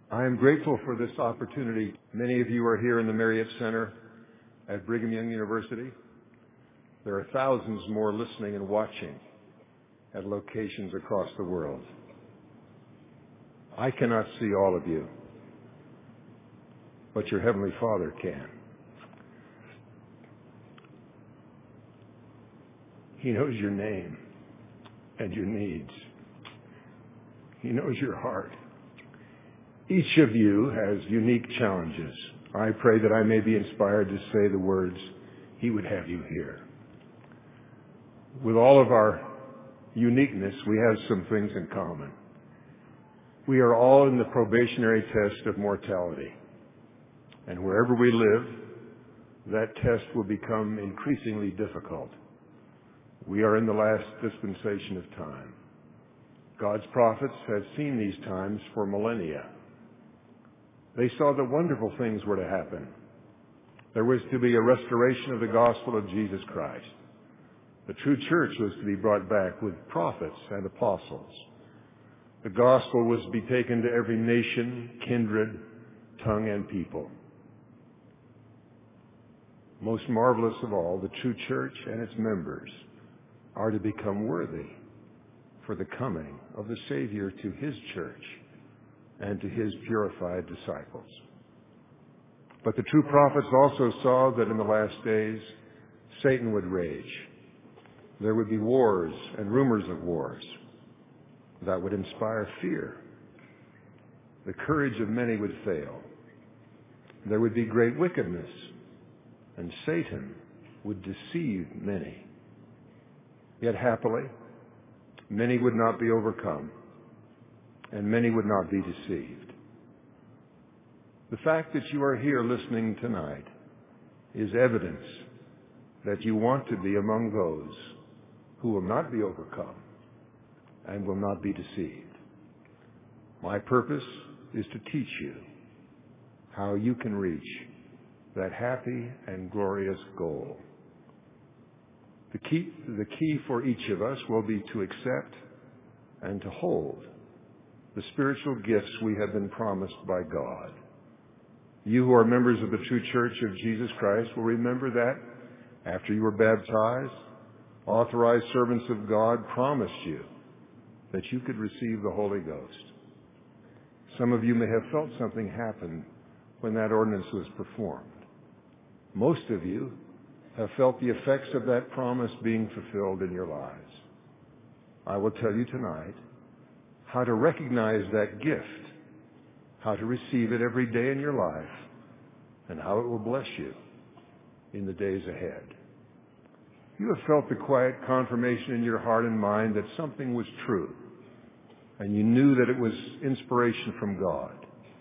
I am grateful for this opportunity. Many of you are here in the Marriott Center at Brigham Young University. There are thousands more listening and watching at locations across the world. I cannot see all of you, but your Heavenly Father can. He knows your name and your needs. He knows your heart. Each of you has unique challenges. I pray that I may be inspired to say the words He would have you hear. With all of our uniqueness, we have some things in common. We are all in the probationary test of mortality. And wherever we live, that test will become increasingly difficult. We are in the last dispensation of time. God's prophets have seen these times for millennia. They saw that wonderful things were to happen. There was to be a restoration of the gospel of Jesus Christ. The true church was to be brought back with prophets and apostles. The gospel was to be taken to every nation, kindred, tongue, and people. Most marvelous of all, the true church and its members are to become worthy for the coming of the Savior to His church and to His purified disciples. But the true prophets also saw that in the last days, Satan would rage. There would be wars and rumors of wars that would inspire fear. The courage of many would fail. There would be great wickedness, and Satan would deceive many. Yet happily, many would not be overcome, and many would not be deceived. The fact that you are here listening tonight is evidence that you want to be among those who will not be overcome and will not be deceived. My purpose is to teach you how you can reach that happy and glorious goal. The key for each of us will be to accept and to hold the spiritual gifts we have been promised by God. You who are members of the true church of Jesus Christ will remember that after you were baptized, authorized servants of God promised you that you could receive the Holy Ghost. Some of you may have felt something happen when that ordinance was performed. Most of you have felt the effects of that promise being fulfilled in your lives. I will tell you tonight how to recognize that gift, how to receive it every day in your life, and how it will bless you in the days ahead. You have felt the quiet confirmation in your heart and mind that something was true, and you knew that it was inspiration from God.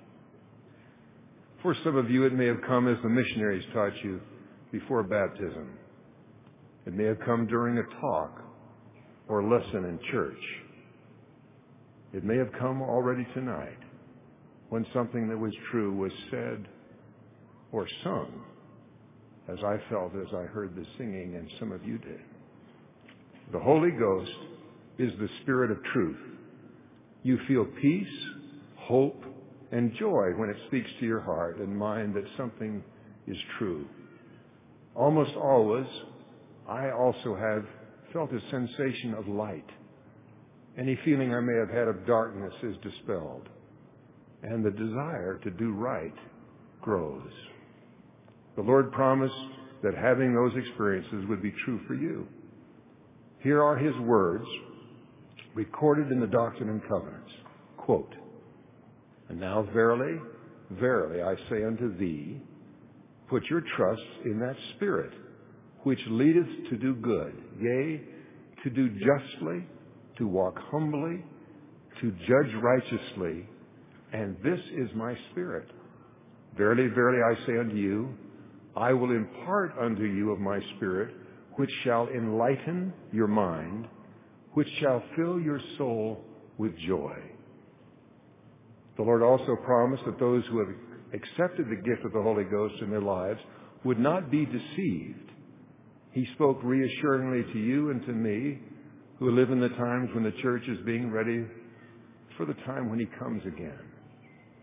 For some of you, it may have come as the missionaries taught you before baptism. It may have come during a talk or lesson in church. It may have come already tonight when something that was true was said or sung, as I felt as I heard the singing, and some of you did. The Holy Ghost is the Spirit of truth. You feel peace, hope, and joy when it speaks to your heart and mind that something is true. Almost always, I also have felt a sensation of light. Any feeling I may have had of darkness is dispelled, and the desire to do right grows. The Lord promised that having those experiences would be true for you. Here are His words recorded in the Doctrine and Covenants. Quote, "And now verily, verily, I say unto thee, put your trust in that Spirit, which leadeth to do good, yea, to do justly, to walk humbly, to judge righteously, and this is my Spirit. Verily, verily, I say unto you, I will impart unto you of my Spirit, which shall enlighten your mind, which shall fill your soul with joy." The Lord also promised that those who have accepted the gift of the Holy Ghost in their lives would not be deceived. He spoke reassuringly to you and to me, who live in the times when the church is being ready for the time when He comes again.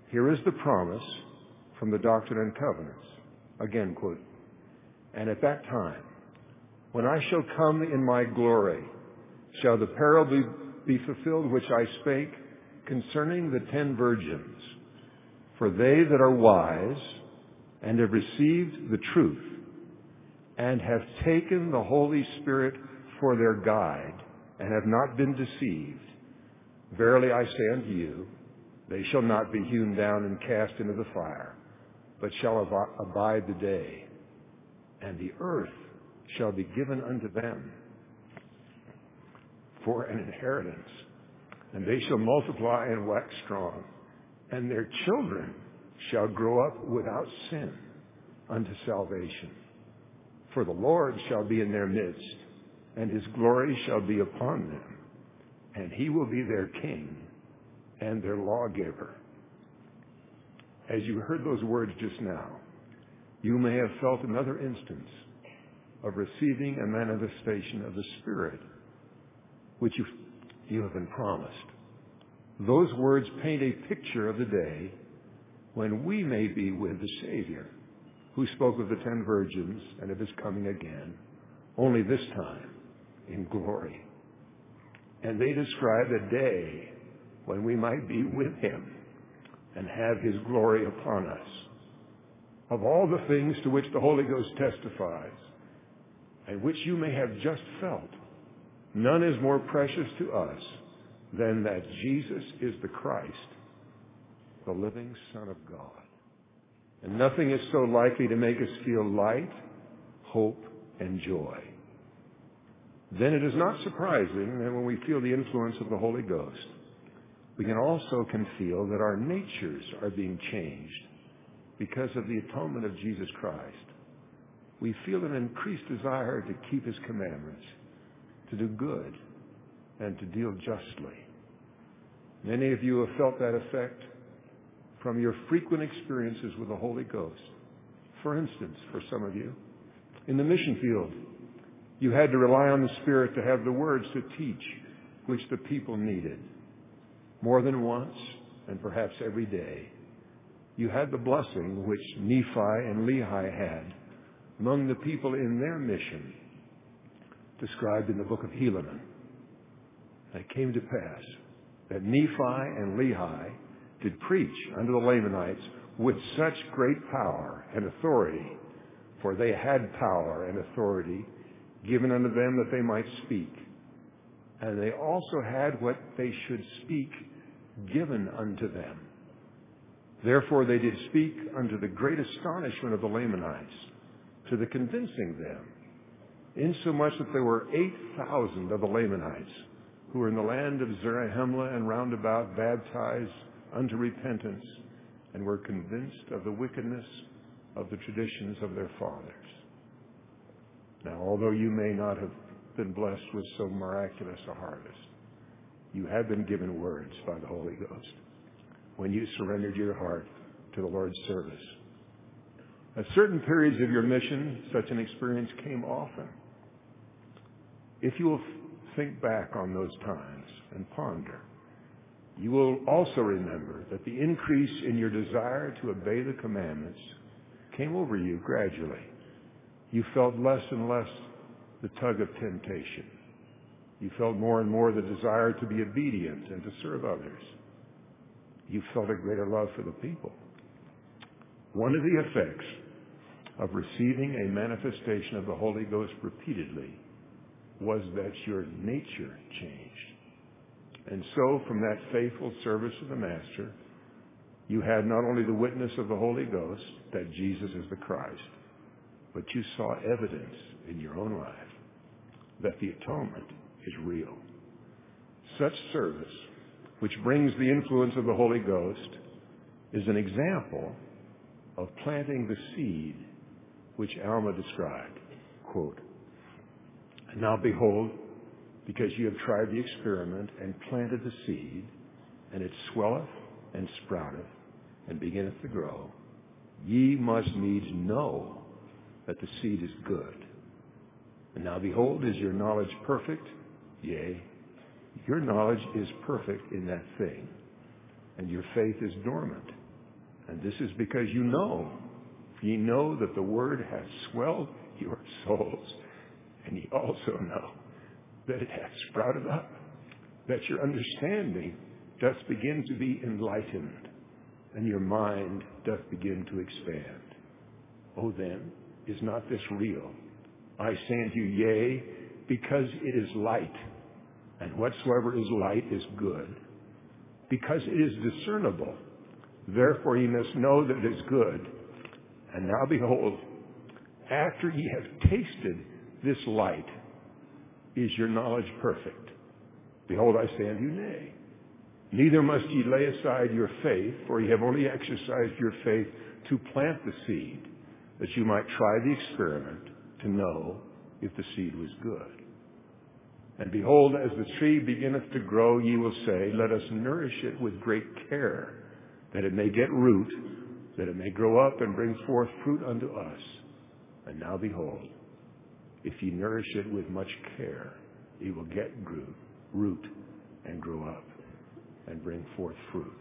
Here is the promise from the Doctrine and Covenants. Again, quote, "And at that time, when I shall come in my glory, shall the parable be fulfilled which I spake concerning the 10 virgins. For they that are wise and have received the truth and have taken the Holy Spirit for their guide and have not been deceived, verily I say unto you, they shall not be hewn down and cast into the fire, but shall abide the day, and the earth shall be given unto them for an inheritance, and they shall multiply and wax strong, and their children shall grow up without sin unto salvation. For the Lord shall be in their midst, and his glory shall be upon them, and he will be their king and their lawgiver." As you heard those words just now, you may have felt another instance of receiving a manifestation of the Spirit, which you have been promised. Those words paint a picture of the day when we may be with the Savior, who spoke of the 10 virgins and of his coming again, only this time in glory. And they describe a day when we might be with him and have his glory upon us. Of all the things to which the Holy Ghost testifies, and which you may have just felt, none is more precious to us than that Jesus is the Christ, the living Son of God. And nothing is so likely to make us feel light, hope, and joy. Then it is not surprising that when we feel the influence of the Holy Ghost, we also can feel that our natures are being changed because of the atonement of Jesus Christ. We feel an increased desire to keep his commandments, to do good, and to deal justly. Many of you have felt that effect from your frequent experiences with the Holy Ghost. For instance, for some of you, in the mission field, you had to rely on the Spirit to have the words to teach which the people needed. More than once, and perhaps every day, you had the blessing which Nephi and Lehi had among the people in their mission, described in the book of Helaman. It came to pass that Nephi and Lehi did preach unto the Lamanites with such great power and authority, for they had power and authority given unto them that they might speak. And they also had what they should speak given unto them. Therefore they did speak unto the great astonishment of the Lamanites, to the convincing them, insomuch that there were 8,000 of the Lamanites who were in the land of Zarahemla and round about baptized unto repentance, and were convinced of the wickedness of the traditions of their fathers. Now, although you may not have been blessed with so miraculous a harvest, you have been given words by the Holy Ghost when you surrendered your heart to the Lord's service. At certain periods of your mission, such an experience came often. If you will think back on those times and ponder, you will also remember that the increase in your desire to obey the commandments came over you gradually. You felt less and less the tug of temptation. You felt more and more the desire to be obedient and to serve others. You felt a greater love for the people. One of the effects of receiving a manifestation of the Holy Ghost repeatedly was that your nature changed. And so, from that faithful service of the Master, you had not only the witness of the Holy Ghost that Jesus is the Christ, but you saw evidence in your own life that the atonement is real. Such service, which brings the influence of the Holy Ghost, is an example of planting the seed which Alma described. Quote, "And now behold, because you have tried the experiment and planted the seed, and it swelleth and sprouteth and beginneth to grow, ye must needs know that the seed is good. And now behold, is your knowledge perfect? Yea, your knowledge is perfect in that thing, and your faith is dormant. this is because you know. Ye know that the word hath swelled your souls, and ye also know that it hath sprouted up, that your understanding doth begin to be enlightened, and your mind doth begin to expand. Oh then, is not this real? I say unto you, yea, because it is light, and whatsoever is light is good, because it is discernible. Therefore ye must know that it is good. And now behold, after ye have tasted this light, is your knowledge perfect? Behold, I say unto you, nay. Neither must ye lay aside your faith, for ye have only exercised your faith to plant the seed, that you might try the experiment to know if the seed was good. And behold, as the tree beginneth to grow, ye will say, let us nourish it with great care, that it may get root, that it may grow up and bring forth fruit unto us. And now behold, if ye nourish it with much care, ye will get root and grow up and bring forth fruit.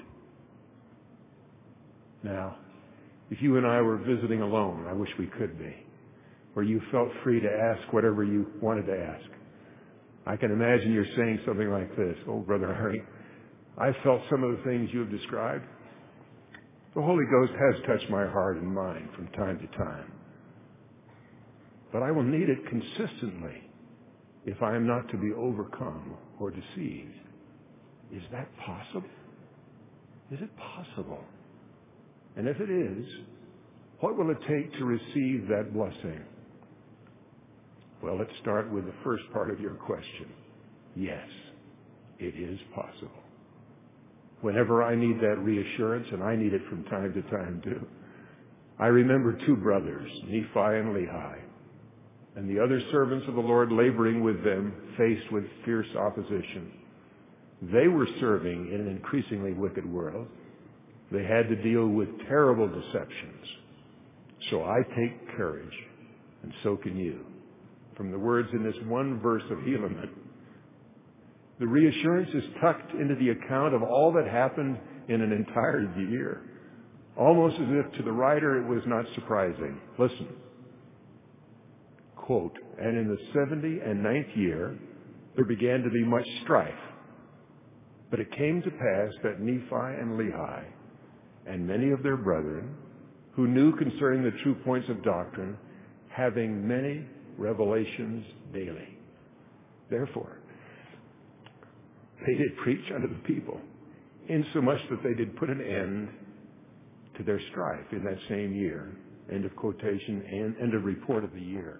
Now, if you and I were visiting alone, I wish we could be, where you felt free to ask whatever you wanted to ask. I can imagine you're saying something like this. Oh, Brother Harry, I felt some of the things you have described. The Holy Ghost has touched my heart and mind from time to time. But I will need it consistently if I am not to be overcome or deceived. Is that possible? Is it possible? And if it is, what will it take to receive that blessing? Well, let's start with the first part of your question. Yes, it is possible. Whenever I need that reassurance, and I need it from time to time too, I remember two brothers, Nephi and Lehi, and the other servants of the Lord laboring with them, faced with fierce opposition. They were serving in an increasingly wicked world. They had to deal with terrible deceptions. So I take courage, and so can you. From the words in this one verse of Helaman, the reassurance is tucked into the account of all that happened in an entire year, almost as if to the writer it was not surprising. Listen. Quote, and in the 79th year there began to be much strife. But it came to pass that Nephi and Lehi and many of their brethren, who knew concerning the true points of doctrine, having many revelations daily. Therefore, they did preach unto the people, insomuch that they did put an end to their strife in that same year. End of quotation and end of report of the year.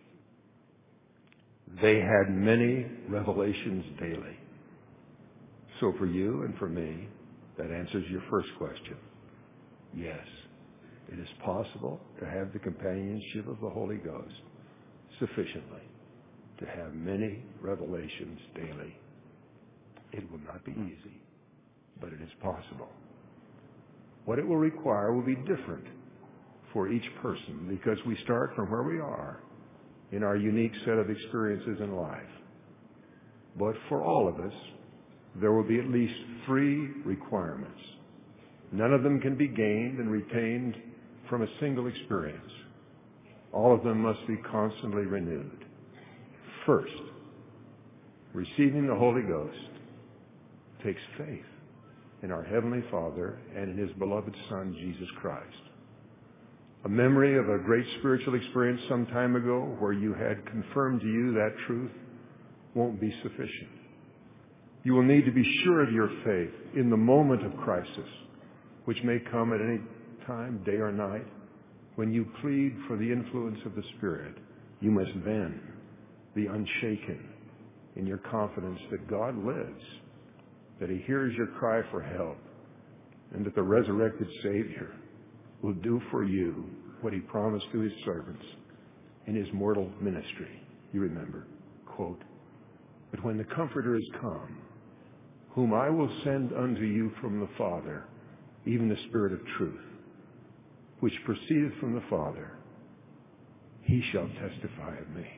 They had many revelations daily. So for you and for me, that answers your first question. Yes, it is possible to have the companionship of the Holy Ghost sufficiently to have many revelations daily. It will not be easy, but it is possible. What it will require will be different for each person because we start from where we are in our unique set of experiences in life. But for all of us, there will be at least 3 requirements. None of them can be gained and retained from a single experience. All of them must be constantly renewed. First, receiving the Holy Ghost takes faith in our Heavenly Father and in His beloved Son, Jesus Christ. A memory of a great spiritual experience some time ago where you had confirmed to you that truth won't be sufficient. You will need to be sure of your faith in the moment of crisis, which may come at any time, day or night. When you plead for the influence of the Spirit, you must then be unshaken in your confidence that God lives, that He hears your cry for help, and that the resurrected Savior will do for you what He promised to His servants in His mortal ministry. You remember, quote, but when the Comforter is come, whom I will send unto you from the Father, even the Spirit of truth, which proceedeth from the Father, He shall testify of me.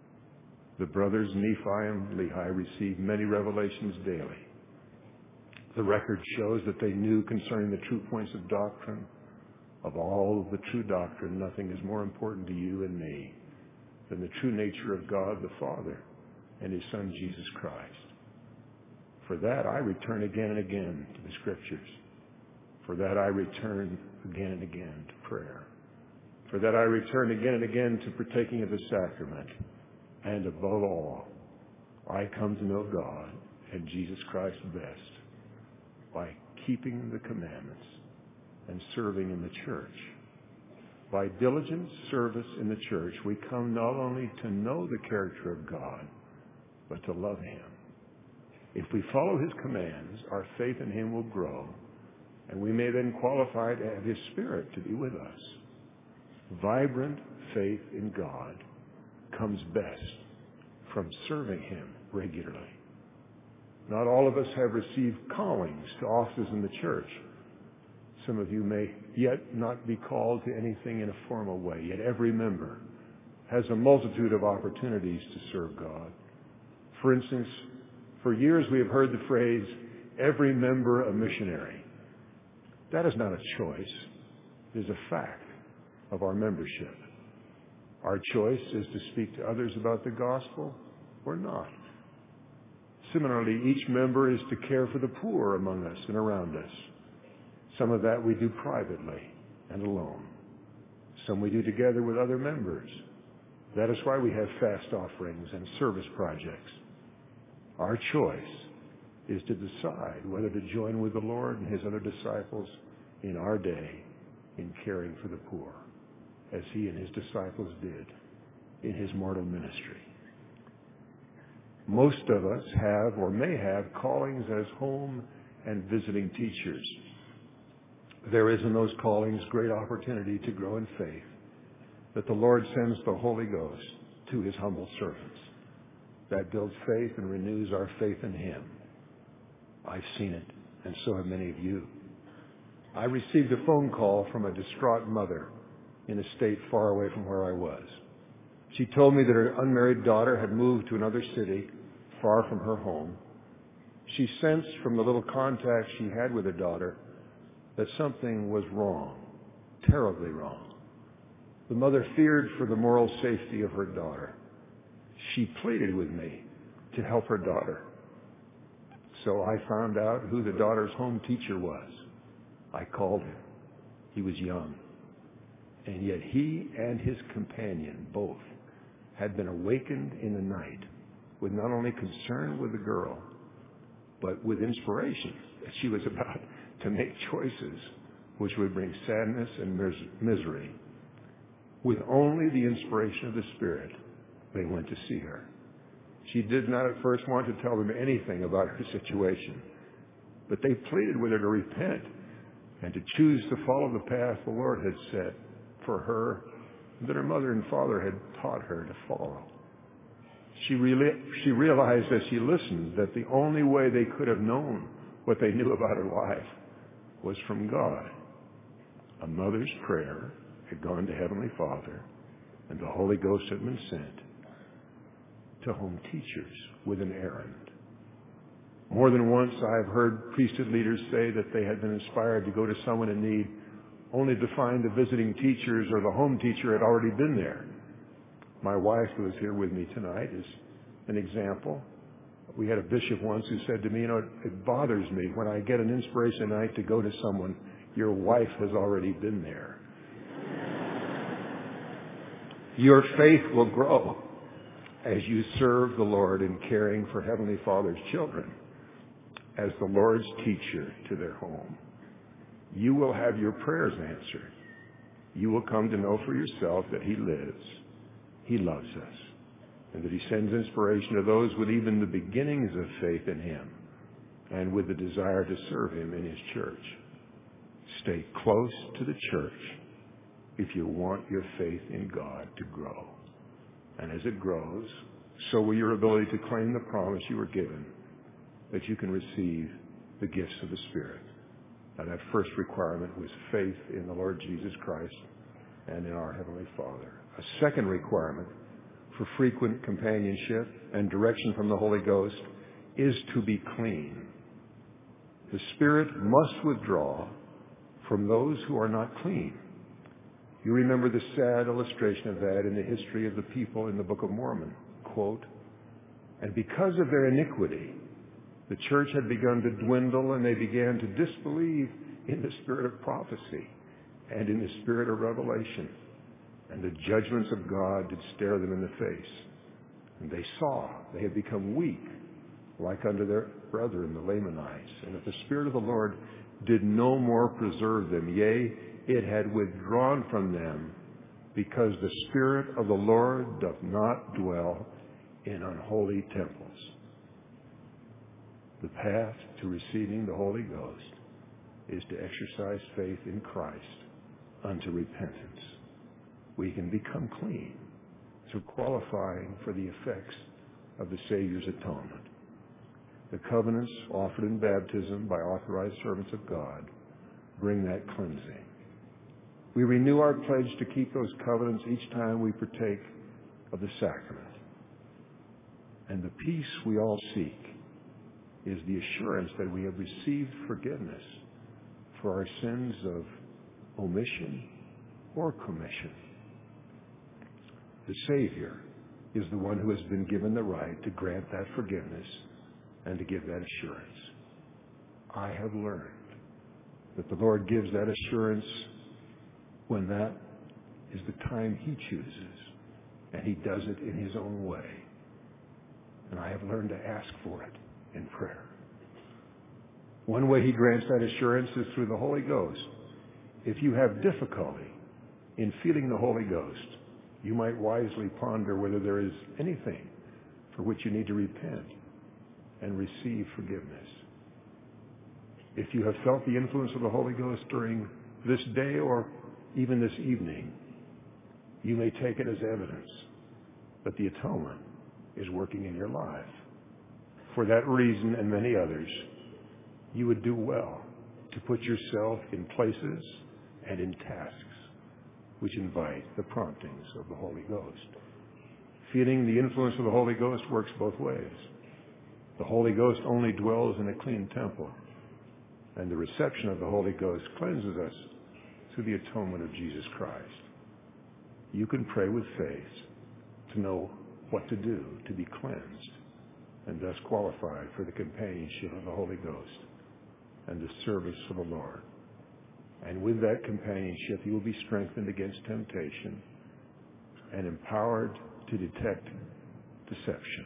The brothers Nephi and Lehi received many revelations daily. The record shows that they knew concerning the true points of doctrine. Of all of the true doctrine, nothing is more important to you and me than the true nature of God the Father and His Son Jesus Christ. For that I return again and again to the Scriptures. For that I return again and again to prayer. For that I return again and again to partaking of the sacrament. And above all, I come to know God and Jesus Christ best by keeping the commandments and serving in the church. By diligent service in the church, we come not only to know the character of God, but to love Him. If we follow His commands, our faith in Him will grow, and we may then qualify to have His Spirit to be with us. Vibrant faith in God comes best from serving Him regularly. Not all of us have received callings to offices in the church. Some of you may yet not be called to anything in a formal way, yet every member has a multitude of opportunities to serve God. For instance, for years we have heard the phrase, every member a missionary. That is not a choice. It is a fact of our membership. Our choice is to speak to others about the gospel or not. Similarly, each member is to care for the poor among us and around us. Some of that we do privately and alone. Some we do together with other members. That is why we have fast offerings and service projects. Our choice is to decide whether to join with the Lord and His other disciples in our day in caring for the poor, as He and His disciples did in His mortal ministry. Most of us have or may have callings as home and visiting teachers. There is in those callings great opportunity to grow in faith, that the Lord sends the Holy Ghost to His humble servants. That builds faith and renews our faith in Him. I've seen it, and so have many of you. I received a phone call from a distraught mother in a state far away from where I was. She told me that her unmarried daughter had moved to another city far from her home. She sensed from the little contact she had with her daughter that something was wrong, terribly wrong. The mother feared for the moral safety of her daughter. She pleaded with me to help her daughter. So I found out who the daughter's home teacher was. I called him. He was young. And yet he and his companion both had been awakened in the night with not only concern with the girl, but with inspiration that she was about to make choices which would bring sadness and misery. With only the inspiration of the Spirit, they went to see her. She did not at first want to tell them anything about her situation, but they pleaded with her to repent and to choose to follow the path the Lord had set for her, that her mother and father had taught her to follow. She realized as she listened that the only way they could have known what they knew about her life was from God. A mother's prayer had gone to Heavenly Father, and the Holy Ghost had been sent to home teachers with an errand. More than once I have heard priesthood leaders say that they had been inspired to go to someone in need only to find the visiting teachers or the home teacher had already been there. My wife, who is here with me tonight, is an example. We had a bishop once who said to me, it bothers me when I get an inspiration night to go to someone, your wife has already been there. Your faith will grow as you serve the Lord in caring for Heavenly Father's children as the Lord's teacher to their home. You will have your prayers answered. You will come to know for yourself that He lives, He loves us, and that He sends inspiration to those with even the beginnings of faith in Him and with the desire to serve Him in His church. Stay close to the church if you want your faith in God to grow. And as it grows, so will your ability to claim the promise you were given that you can receive the gifts of the Spirit. Now, that first requirement was faith in the Lord Jesus Christ and in our Heavenly Father. A second requirement for frequent companionship and direction from the Holy Ghost is to be clean. The Spirit must withdraw from those who are not clean. You remember the sad illustration of that in the history of the people in the Book of Mormon. Quote, "And because of their iniquity, the church had begun to dwindle, and they began to disbelieve in the spirit of prophecy and in the spirit of revelation. And the judgments of God did stare them in the face. And they saw they had become weak, like unto their brethren, the Lamanites, and that the Spirit of the Lord did no more preserve them. Yea, it had withdrawn from them, because the Spirit of the Lord doth not dwell in unholy temples." The path to receiving the Holy Ghost is to exercise faith in Christ unto repentance. We can become clean through qualifying for the effects of the Savior's atonement. The covenants offered in baptism by authorized servants of God bring that cleansing. We renew our pledge to keep those covenants each time we partake of the sacrament. And the peace we all seek is the assurance that we have received forgiveness for our sins of omission or commission. The Savior is the one who has been given the right to grant that forgiveness and to give that assurance. I have learned that the Lord gives that assurance when that is the time He chooses, and He does it in His own way. And I have learned to ask for it in prayer. One way He grants that assurance is through the Holy Ghost. If you have difficulty in feeling the Holy Ghost, you might wisely ponder whether there is anything for which you need to repent and receive forgiveness. If you have felt the influence of the Holy Ghost during this day or even this evening, you may take it as evidence that the atonement is working in your life. For that reason and many others, you would do well to put yourself in places and in tasks which invite the promptings of the Holy Ghost. Feeling the influence of the Holy Ghost works both ways. The Holy Ghost only dwells in a clean temple, and the reception of the Holy Ghost cleanses us through the atonement of Jesus Christ. You can pray with faith to know what to do to be cleansed and thus qualified for the companionship of the Holy Ghost and the service of the Lord. And with that companionship, you will be strengthened against temptation and empowered to detect deception.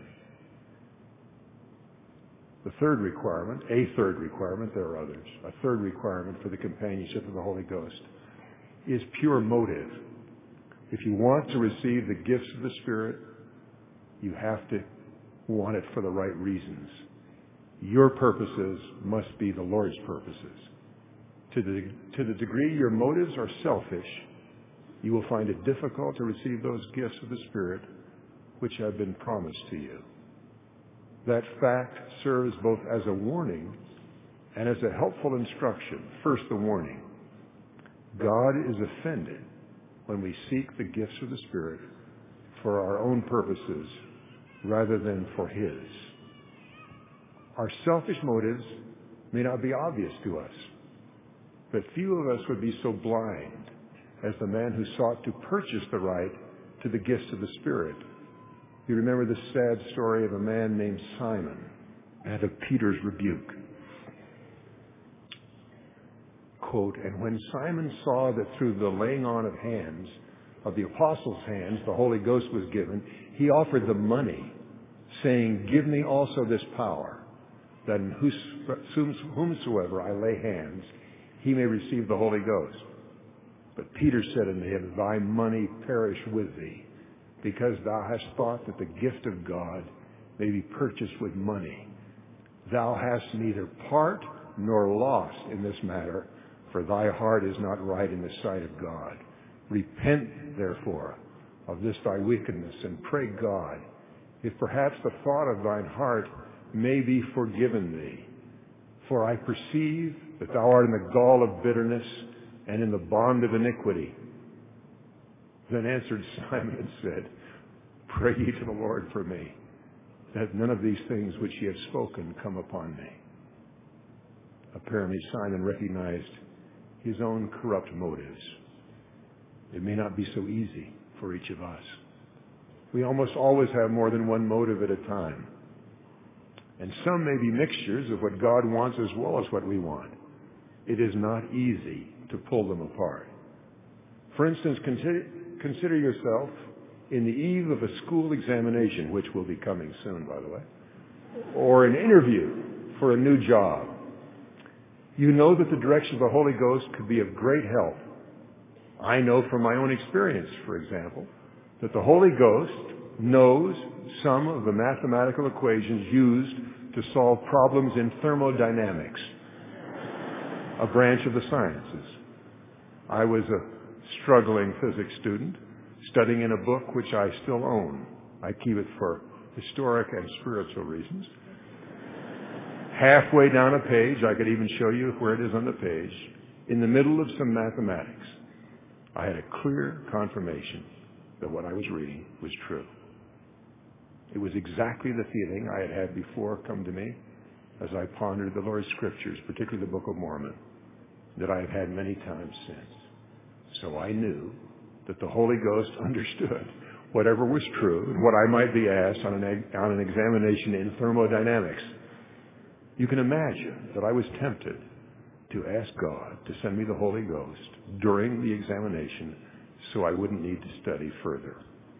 A third requirement, there are others, a third requirement for the companionship of the Holy Ghost is pure motive. If you want to receive the gifts of the Spirit, you have to want it for the right reasons. Your purposes must be the Lord's purposes. To the degree your motives are selfish, you will find it difficult to receive those gifts of the Spirit which have been promised to you. That fact serves both as a warning and as a helpful instruction. First, the warning. God is offended when we seek the gifts of the Spirit for our own purposes rather than for His. Our selfish motives may not be obvious to us, but few of us would be so blind as the man who sought to purchase the right to the gifts of the Spirit. You remember the sad story of a man named Simon and of Peter's rebuke. Quote, "And when Simon saw that through the laying on of hands, of the apostles' hands, the Holy Ghost was given, he offered them money, saying, 'Give me also this power, that in whomsoever I lay hands, he may receive the Holy Ghost.' But Peter said unto him, 'Thy money perish with thee, because thou hast thought that the gift of God may be purchased with money. Thou hast neither part nor loss in this matter, for thy heart is not right in the sight of God. Repent, therefore, of this thy wickedness, and pray God, if perhaps the thought of thine heart may be forgiven thee. For I perceive that thou art in the gall of bitterness and in the bond of iniquity.' Then answered Simon and said, 'Pray ye to the Lord for me, that none of these things which ye have spoken come upon me.'" Apparently Simon recognized his own corrupt motives. It may not be so easy for each of us. We almost always have more than one motive at a time. And some may be mixtures of what God wants as well as what we want. It is not easy to pull them apart. For instance, consider yourself in the eve of a school examination, which will be coming soon, by the way, or an interview for a new job. You know that the direction of the Holy Ghost could be of great help. I know from my own experience, for example, that the Holy Ghost knows some of the mathematical equations used to solve problems in thermodynamics, a branch of the sciences. I was a struggling physics student, studying in a book which I still own. I keep it for historic and spiritual reasons. Halfway down a page, I could even show you where it is on the page, in the middle of some mathematics, I had a clear confirmation that what I was reading was true. It was exactly the feeling I had had before come to me as I pondered the Lord's Scriptures, particularly the Book of Mormon, that I have had many times since. So I knew that the Holy Ghost understood whatever was true and what I might be asked on an examination in thermodynamics. You can imagine that I was tempted to ask God to send me the Holy Ghost during the examination so I wouldn't need to study further.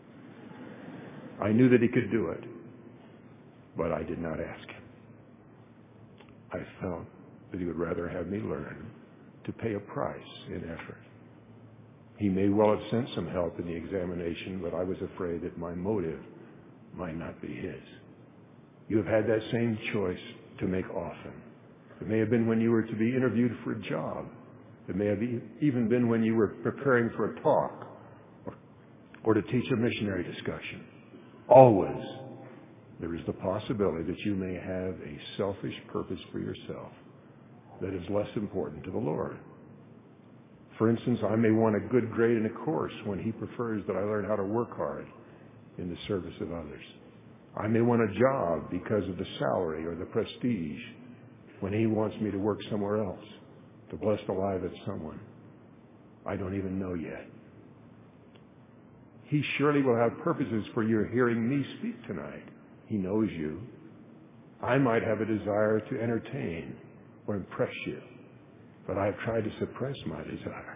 I knew that He could do it, but I did not ask Him. I felt that He would rather have me learn to pay a price in effort. He may well have sent some help in the examination, but I was afraid that my motive might not be His. You have had that same choice to make often. It may have been when you were to be interviewed for a job. It may have even been when you were preparing for a talk or to teach a missionary discussion. Always, there is the possibility that you may have a selfish purpose for yourself that is less important to the Lord. For instance, I may want a good grade in a course when He prefers that I learn how to work hard in the service of others. I may want a job because of the salary or the prestige when He wants me to work somewhere else to bless the life of someone I don't even know yet. He surely will have purposes for your hearing me speak tonight. He knows you. I might have a desire to entertain or impress you, but I've tried to suppress my desire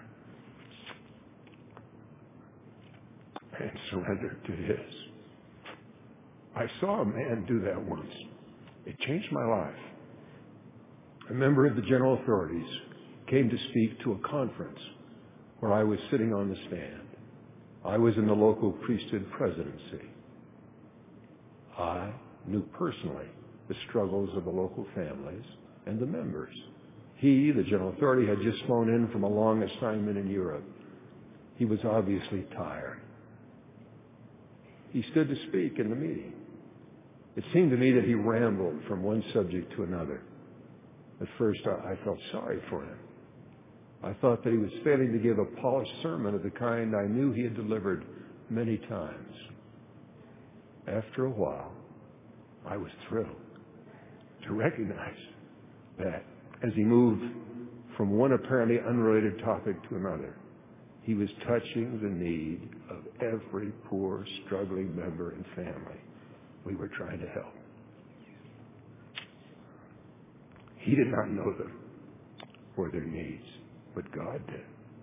and surrender to His. I saw a man do that once. It changed my life. A member of the general authorities came to speak to a conference where I was sitting on the stand. I was in the local priesthood presidency. I knew personally the struggles of the local families and the members. He, the general authority, had just flown in from a long assignment in Europe. He was obviously tired. He stood to speak in the meeting. It seemed to me that he rambled from one subject to another. At first, I felt sorry for him. I thought that he was failing to give a polished sermon of the kind I knew he had delivered many times. After a while, I was thrilled to recognize that as he moved from one apparently unrelated topic to another, he was touching the need of every poor, struggling member and family we were trying to help. He did not know them or their needs, but God did.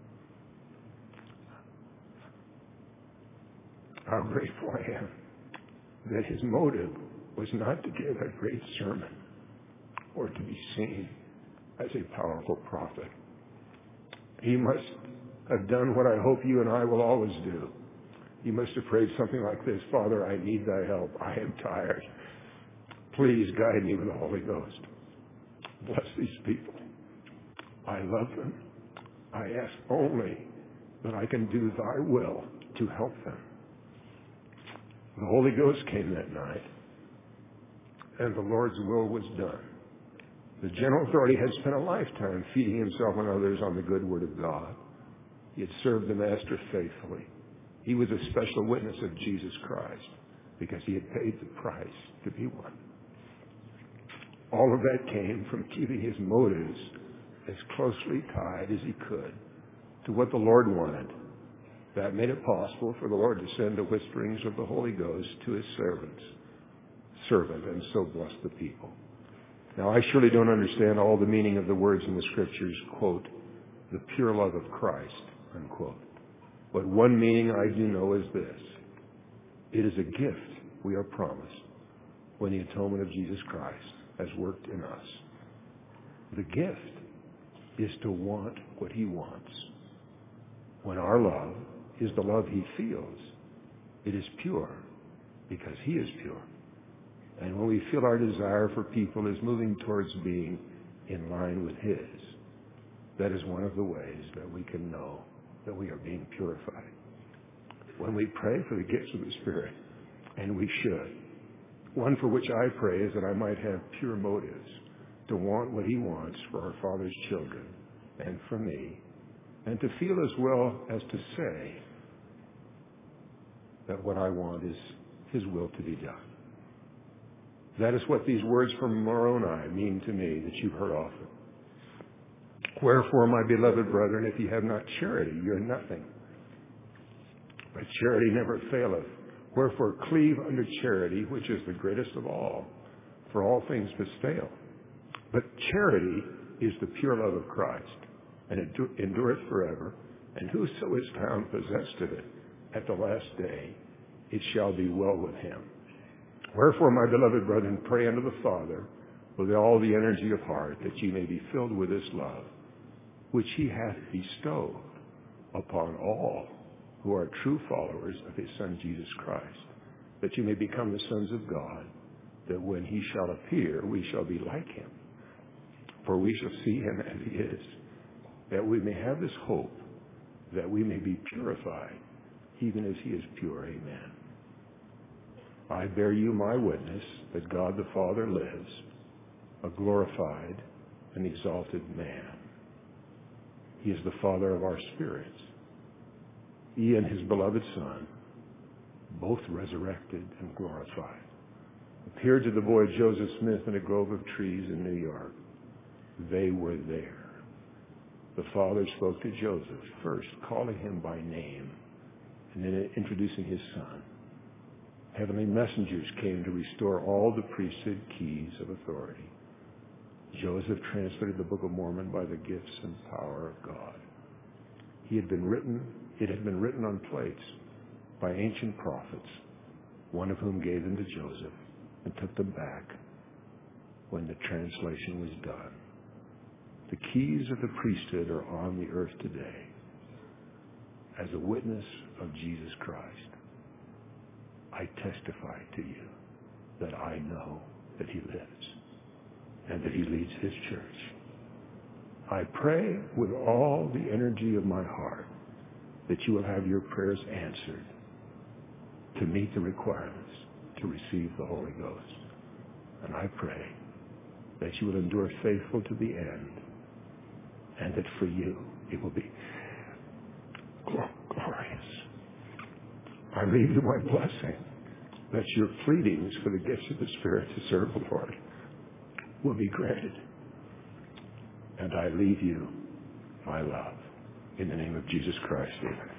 How grateful I am that his motive was not to give a great sermon or to be seen as a powerful prophet. He must have done what I hope you and I will always do. He must have prayed something like this: Father, I need thy help. I am tired. Please guide me with the Holy Ghost. Bless these people. I love them. I ask only that I can do thy will to help them. The Holy Ghost came that night, and the Lord's will was done. The general authority had spent a lifetime feeding himself and others on the good word of God. He had served the Master faithfully. He was a special witness of Jesus Christ because he had paid the price to be one. All of that came from keeping his motives as closely tied as he could to what the Lord wanted. That made it possible for the Lord to send the whisperings of the Holy Ghost to his servant, and so bless the people. Now, I surely don't understand all the meaning of the words in the Scriptures, quote, the pure love of Christ, unquote. But one meaning I do know is this. It is a gift we are promised when the atonement of Jesus Christ has worked in us. The gift is to want what he wants. When our love is the love he feels, it is pure because he is pure. And when we feel our desire for people is moving towards being in line with his, that is one of the ways that we can know that we are being purified. When we pray for the gifts of the Spirit, and we should, one for which I pray is that I might have pure motives to want what he wants for our Father's children and for me, and to feel as well as to say that what I want is his will to be done. That is what these words from Moroni mean to me that you've heard often. Wherefore, my beloved brethren, if ye have not charity, ye are nothing. But charity never faileth. Wherefore, cleave unto charity, which is the greatest of all, for all things must fail. But charity is the pure love of Christ, and it endureth forever. And whoso is found possessed of it at the last day, it shall be well with him. Wherefore, my beloved brethren, pray unto the Father with all the energy of heart, that ye may be filled with this love, which he hath bestowed upon all who are true followers of his Son Jesus Christ, that you may become the sons of God, that when he shall appear, we shall be like him. For we shall see him as he is, that we may have this hope, that we may be purified, even as he is pure. Amen. I bear you my witness that God the Father lives, a glorified and exalted man. He is the Father of our spirits. He and his beloved Son, both resurrected and glorified, appeared to the boy Joseph Smith in a grove of trees in New York. They were there. The Father spoke to Joseph, first calling him by name, and then introducing his Son. Heavenly messengers came to restore all the priesthood keys of authority. Joseph translated the Book of Mormon by the gifts and power of God. It had been written on plates by ancient prophets, one of whom gave them to Joseph and took them back when the translation was done. The keys of the priesthood are on the earth today as a witness of Jesus Christ. I testify to you that I know that he lives and that he leads his church. I pray with all the energy of my heart that you will have your prayers answered to meet the requirements to receive the Holy Ghost. And I pray that you will endure faithful to the end, and that for you it will be glorious. I leave you my blessing, that your pleadings for the gifts of the Spirit to serve the Lord will be granted. And I leave you my love. In the name of Jesus Christ, amen.